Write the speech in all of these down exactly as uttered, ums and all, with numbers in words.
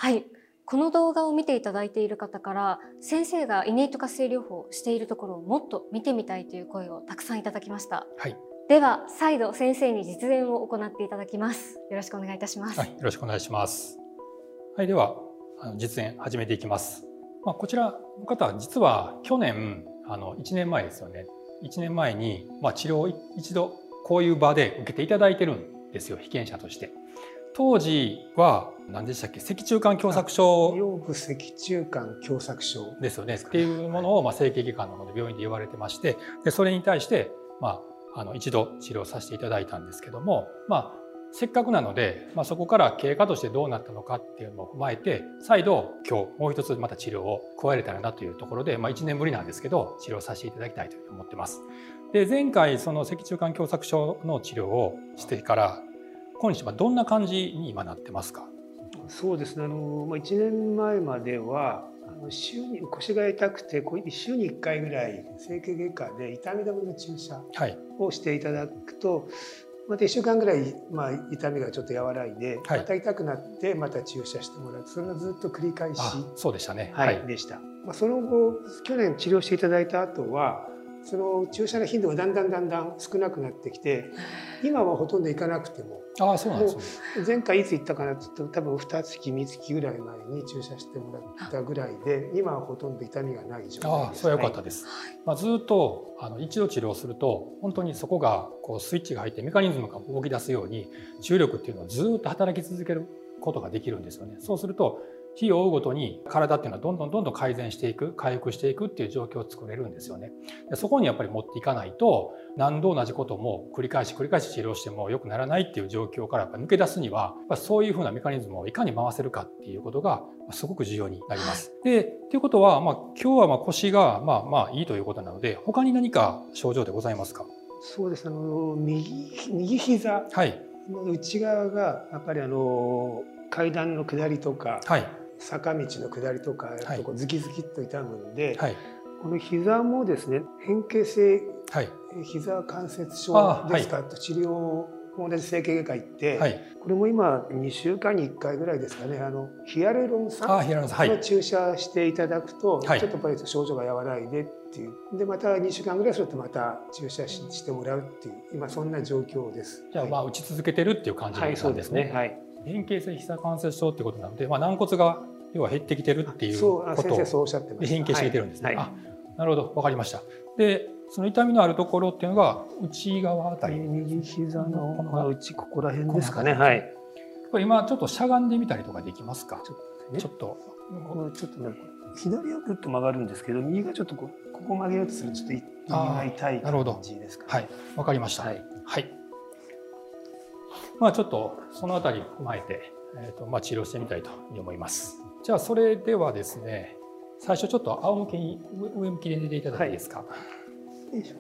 はい、この動画を見ていただいている方から先生がイネイト活性療法をしているところをもっと見てみたいという声をたくさんいただきました。 はい、 では再度先生に実演を行っていただきます。よろしくお願いいたします。 はい、よろしくお願いします。はい、ではあの実演始めていきます。まあ、こちらの方は実は去年あのいちねんまえですよね。いちねんまえに、まあ、治療を一度こういう場で受けていただいてるんですよ、被験者として。当時は何でしたっけ、脊柱管狭窄症、 腰部脊柱管狭窄症ですよねっていうものを、まあ、整形外科の方で病院で言われてまして、でそれに対して、まあ、あの一度治療させていただいたんですけども、まあ、せっかくなので、まあ、そこから経過としてどうなったのかっていうのを踏まえて、再度今日もう一つまた治療を加えれたらなというところで、まあ、いちねんぶりなんですけど治療させていただきたいと思ってます。で前回その脊柱管狭窄症の治療をしてから今日はどんな感じに今なってますか？ そうですね、あの、まあ、いちねんまえまではあの週に腰が痛くて週にいっかいぐらい整形外科で痛み止めの注射をしていただくと、はい、またいっしゅうかんぐらい、まあ、痛みがちょっと和らいで、はい、また痛くなってまた注射してもらう、それがずっと繰り返しそうでしたね、 はい、でした。まあ、その後去年治療していただいた後はその注射の頻度がだんだんだんだん少なくなってきて、今はほとんど行かなくても、 ああそうなんですね。 前回いつ行ったかなというと多分にかげつみっかぐらい前に注射してもらったぐらいで、今はほとんど痛みがない状態です。 ああそれは良かったです。はい、まあ、ずっとあの一度治療すると本当にそこがこうスイッチが入ってメカニズムが動き出すように注力っていうのをずっと働き続けることができるんですよね。そうすると日を追うごとに体っていうのはどんどんどんどん改善していく、回復していくっていう状況を作れるんですよね。でそこにやっぱり持っていかないと何度同じことも繰り返し繰り返し治療しても良くならないっていう状況からやっぱ抜け出すには、やっぱそういうふうなメカニズムをいかに回せるかっていうことがすごく重要になります。でということは、まあ、今日はまあ腰がまあまあいいということなので、他に何か症状でございますか？ そうです、あの右右膝の内側がやっぱりあの階段の下りとか、はい、坂道の下りとかやるとこうズキズキっと痛むんで、はい、この膝もですね変形性膝関節症ですか、はい、と治療を同じ整形外科行って、はい、これも今にしゅうかんにいっかいぐらいですかね、あのヒアルロン酸の注射していただくと、はい、ちょっとやっぱり症状が和らいでっていうで、またにしゅうかんぐらいするとまた注射してもらうっていう今そんな状況です。 じゃあまあ打ち続けてるっていう感じなんですね。はい、そうですね。はい、変形性膝関節症ってことなので、まあ、軟骨が要は減ってきてるっていうことを先生そうおっしゃってました。 変形してきてるんですね。はいはい、あ、なるほど、わかりました。でその痛みのあるところっていうのが内側あたり、 右膝のこの内ここら辺ですかね。はい。 これ今ちょっとしゃがんでみたりとかできますか？ちょっとちょっとこれちょっとね、左はぐっと曲がるんですけど、右がちょっとこここ曲げようとするとちょっと右が痛い感じですかね。 はい、わかりました。はい。はい、まあちょっとそのあたり踏まえて、えーとまあ、治療してみたいと思います。じゃあそれではですね、最初ちょっと仰向けに上向きで寝ていただいていいですか？はい、よいしょ。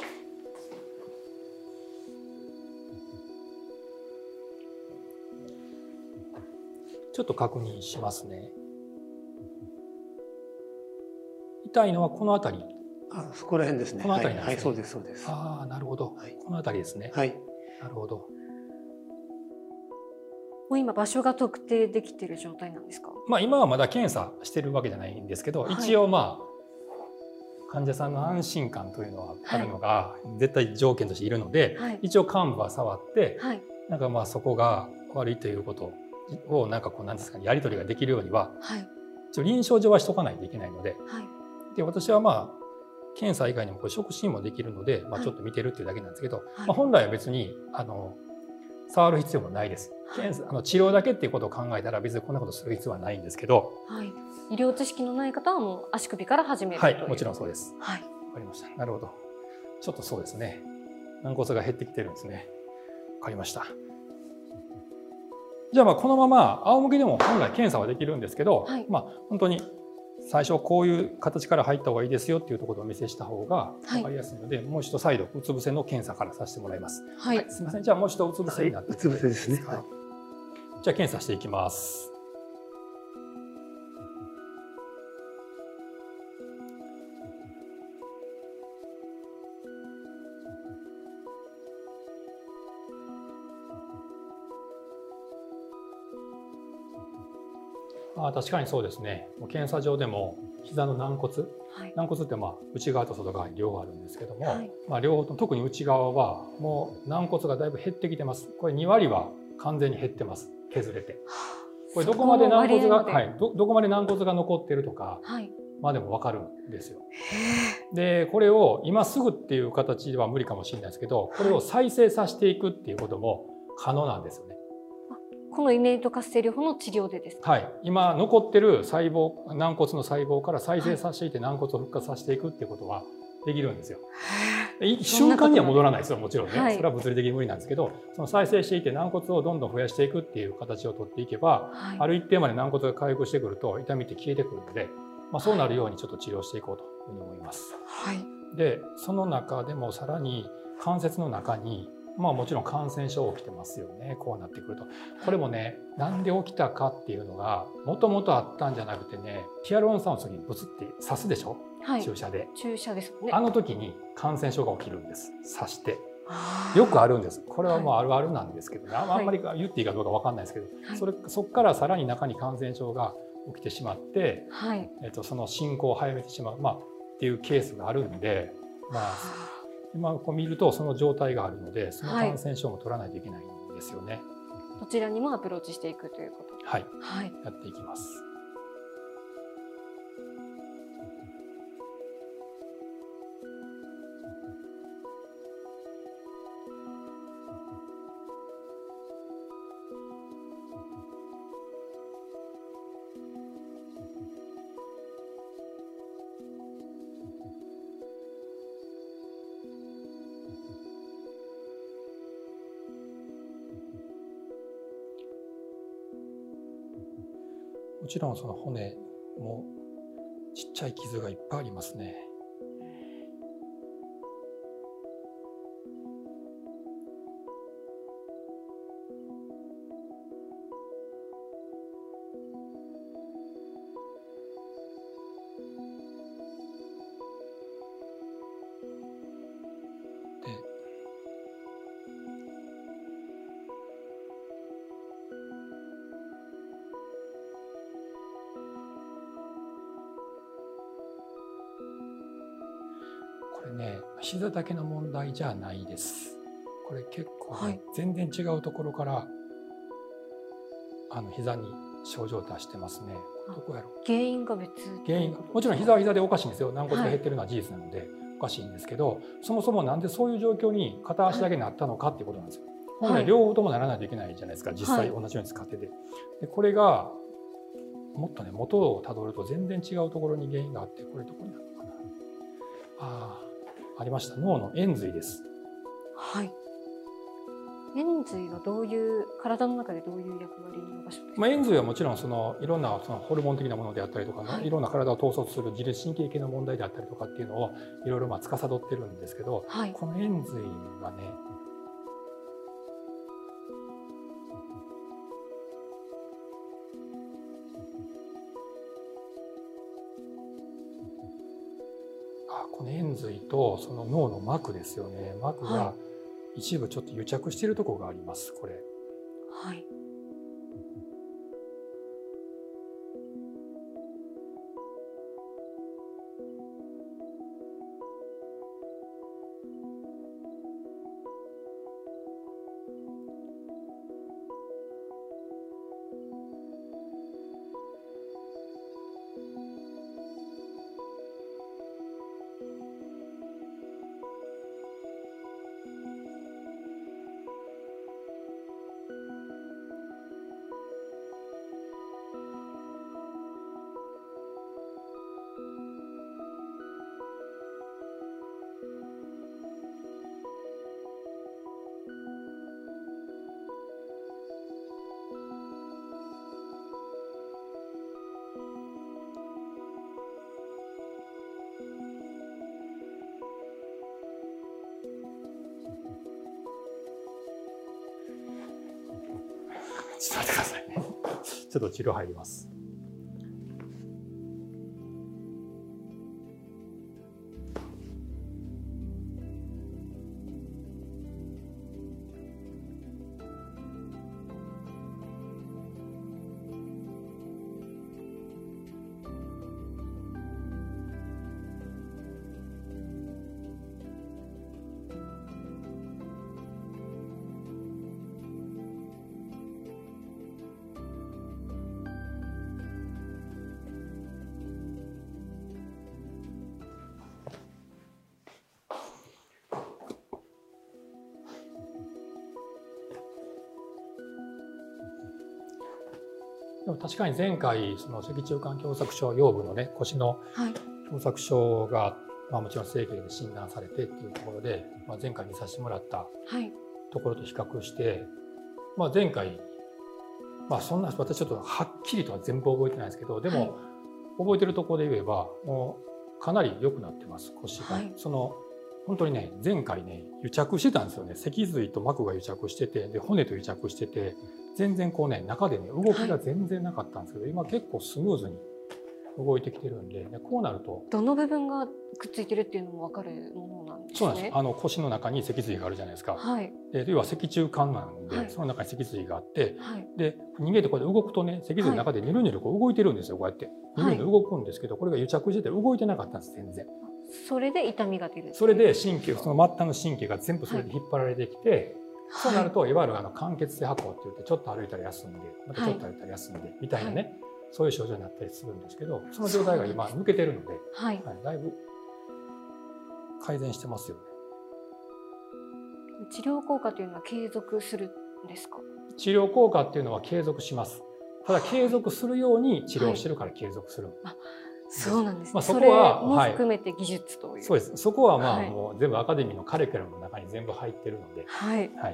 ちょっと確認しますね。痛いのはこの辺り。 あ、そこら辺ですね。 この辺りなんですね。 はい、そうですそうです。 ああ、なるほど。はい、この辺りですね。 はい。 なるほど。 もう今場所が特定できている状態なんですか？ まあ今はまだ検査してるわけじゃないんですけど、はい、一応まあ患者さんの安心感というのはあるのが絶対条件としているので、はい、一応患部は触って、はい、なんかまあそこが悪いということをなんかこうなんですかね、やり取りができるようには、はい、一応臨床上はしとかないといけないので、はい、で私はまあ検査以外にもこれ触診もできるので、まあ、ちょっと見てるっていうだけなんですけど、はい、まあ、本来は別にあの触る必要もないです。検査あの治療だけっていうことを考えたら別にこんなことする必要はないんですけど、 はい、医療知識のない方はもう足首から始めるはい、 という。 もちろんそうです。はい、わかりました。なるほど。ちょっとそうですね。軟骨が減ってきてるんですね。わかりました。じゃあまあこのまま仰向けでも本来検査はできるんですけど、はい、まあ本当に最初こういう形から入った方がいいですよっていうところをお見せした方が分かりやすいので、はい、もう一度再度うつ伏せの検査からさせてもらいます。はい、はい、すみません。じゃあもう一度うつ伏せになって、 はい、うつ伏せですね。 はい、じゃあ検査していきます。 あ、確かにそうですね。検査上でも膝の軟骨、はい、軟骨ってまあ内側と外側に両方あるんですけども、はい、まあ両方と特に内側はもう軟骨がだいぶ減ってきてます。これに割は完全に減ってます。削れて。これどこまで軟骨が、はい、ど, どこまで軟骨が残ってるとか、はい、まあでも分かるんですよ。でこれを今すぐっていう形では無理かもしれないですけど、これを再生させていくっていうことも可能なんですよね。 このイネイト活性療法の治療でですか？ はい、今残ってる細胞、軟骨の細胞から再生させていて軟骨を復活させていくっていうことはできるんですよ。瞬間には戻らないですよ、もちろんね、はい、それは物理的に無理なんですけど、その再生していて軟骨をどんどん増やしていくっていう形をとっていけば、はい、ある一定まで軟骨が回復してくると痛みって消えてくるので、まあ、そうなるようにちょっと治療していこうというふうに思います。はい、でその中でもさらに関節の中にまあもちろん感染症起きてますよね。こうなってくるとこれもね、なんで起きたかっていうのがもともとあったんじゃなくてね、ヒアルロン酸を次にブツって刺すでしょ、はい、注射で注射ですね。 あの時に感染症が起きるんです。刺してよくあるんです。これはもうあるあるなんですけどね、はい、あんまり言っていいかどうか分かんないですけど、はい、それそこからさらに中に感染症が起きてしまって、はい、えっと、その進行を早めてしまう、まあ、っていうケースがあるんで、まあ今こう見るとその状態があるので、その感染症も取らないといけないんですよね。はい、 どちらにもアプローチしていくということ。 はい、はい、やっていきます。もちろんその骨もちっちゃい傷がいっぱいありますね。これね、膝だけの問題じゃないです。これ結構、ね、はい、全然違うところからあの膝に症状を出してますね。どこやろう。 原因が別。 原因もちろん膝は膝でおかしいんですよ。軟骨が減ってるのは事実なので、はい、おかしいんですけど、そもそもなんでそういう状況に片足だけになったのかっていうことなんですよ。はい、本来両方ともならないといけないじゃないですか。実際同じように使ってて。でこれがもっとね元をたどると全然違うところに原因があって、これどこにあるのかな。ああ。ありました。脳の延髄です。 はい。延髄はどういう体の中でどういう役割の場所ですか？ まあ延髄はもちろんそのいろんなそのホルモン的なものであったりとか、はい、いろんな体を統率する自律神経系の問題であったりとかっていうのをいろいろまあ司ってるんですけど、はい、この延髄がね。この延髄とその脳の膜ですよね。膜が一部ちょっと癒着しているところがあります。これ。はい。ちょっと待ってくださいね。ちょっと治療入ります。 でも確かに前回その脊柱管狭窄症腰部のね腰の狭窄症が、まあ、もちろん整形で診断されてっていうところで、まあ、前回見させてもらったところと比較して、まあ、前回、まあ、そんな私ちょっとはっきりとは全部覚えてないですけど、でも、はい、覚えてるところで言えばもうかなり良くなってます腰が。はい、その本当にね前回ね癒着してたんですよね。脊髄と膜が癒着してて、で骨と癒着してて、全然こうね中でね動きが全然なかったんですけど、はい、今結構スムーズに動いてきてるんで、こうなるとどの部分がくっついてるっていうのも分かるものなんですね。 そうなんです。あの腰の中に脊髄があるじゃないですか。はい、で要は脊柱管なんで、はい、その中に脊髄があって、はい、で人間ってこれで動くとね脊髄の中でニュルニュルこう動いてるんですよ。こうやってニュルニュル動くんですけど、これが癒着してて動いてなかったんです全然。 それで痛みが出る。 それで神経、その末端の神経が全部それで引っ張られてきて、はい、そうなるといわゆるあの間欠性跛行って言ってちょっと歩いたら休んでまたちょっと歩いたら休んでみたいなね、はい、そういう症状になったりするんですけど、その状態が今抜けてるので、はいはい、だいぶ改善してますよね。 治療効果というのは継続するんですか？ 治療効果っていうのは継続します。ただ継続するように治療してるから継続する。はい、 そうなんですね。まあ、そこはも含めて技術という、はい、 そうです。そこはまあもう全部アカデミーのカリキュラムの中に全部入ってるので、はい、はい。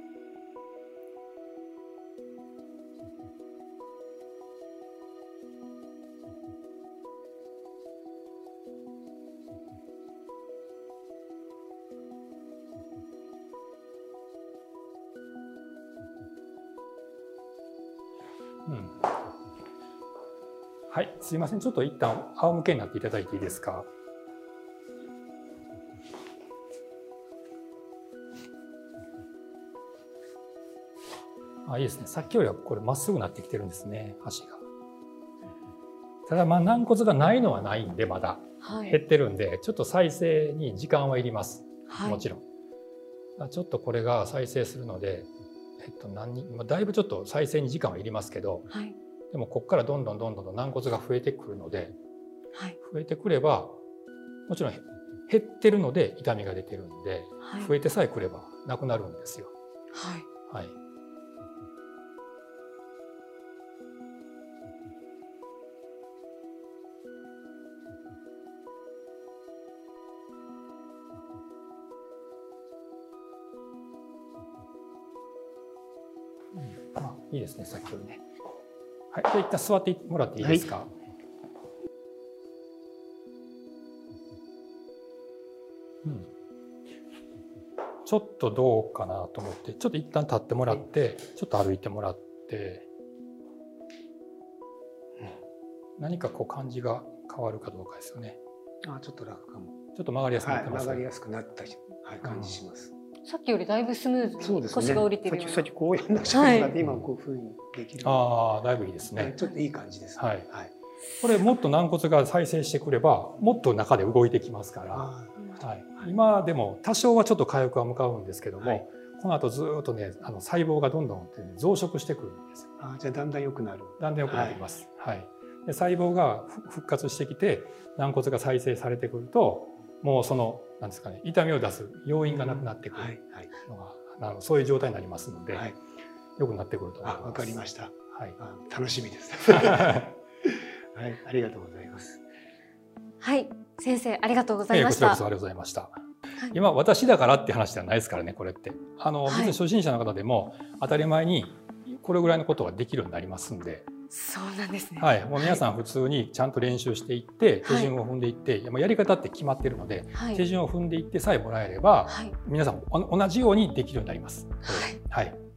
うん。はい、すいません。ちょっと一旦仰向けになっていただいていいですか。あ、いいですね。さっきよりはこれまっすぐなってきてるんですね、足が。ただまあ軟骨がないのはないんでまだ、はい、減ってるんでちょっと再生に時間はいります。はい、もちろん。ちょっとこれが再生するので、えっと何まあ、だいぶちょっと再生に時間はいりますけど。はい、でもここからどんどんどんどん軟骨が増えてくるので、はい、増えてくればもちろん減ってるので痛みが出てるんで、はい、増えてさえくればなくなるんですよ。はい、はい、うん、あ、いいですねさっきよりね。はい、じゃあ一旦座ってもらっていいですか。はい、うん、ちょっとどうかなと思ってちょっと一旦立ってもらって、はい、ちょっと歩いてもらって、うん、何かこう感じが変わるかどうかですよね。 あ、ちょっと楽かも。 ちょっと曲がりやすくなってます、 はい、曲がりやすくなった、はい、感じします。 うん、さっきよりだいぶスムーズに腰が降りてるような。 さっきこうやんなくちゃいけない、今こういうふうにできる。 ああ、だいぶいいですね。 ちょっといい感じです、ね。はい。はい、 これもっと軟骨が再生してくればもっと中で動いてきますから。はい。今でも多少はちょっと回復は向かうんですけども、はい、この後ずっとね、あの細胞がどんどん増殖してくるんですよ。 あ、じゃあだんだん良くなる。 だんだん良くなります。はい。はい、で細胞が復活してきて軟骨が再生されてくると、もうそのなんですかね、痛みを出す要因がなくなってくるのが、うん、はいはい、そういう状態になりますので、はい、良くなってくると思います。 わかりました。はい。楽しみです。はい、ありがとうございます。 はい、先生ありがとうございました。 こちらこそありがとうございました。はい、今私だからって話ではないですからね、これって。あの、はい、別に初心者の方でも当たり前にこれぐらいのことができるようになりますんで。 そうなんですね。 はい、もう皆さん普通にちゃんと練習していって、はい、手順を踏んでいって、やり方って決まっているので、はい、手順を踏んでいってさえもらえれば、はい、皆さん同じようにできるようになります。はい。はい。